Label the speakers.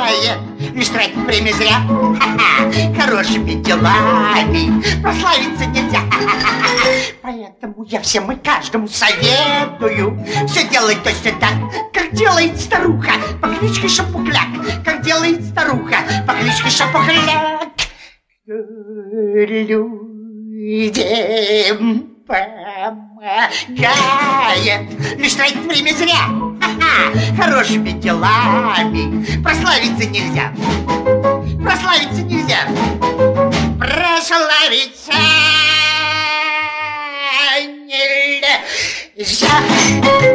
Speaker 1: гает. Лишь тратить время зря. Хорошими делами прославиться нельзя. Поэтому я всем и каждому советую все делать точно так, как делает старуха по кличке Шапокляк. Как делает старуха по кличке Шапокляк. Людям помогает. Лишь тратить время зря. Хорошими делами прославиться нельзя. Прославиться нельзя. Прославиться нельзя.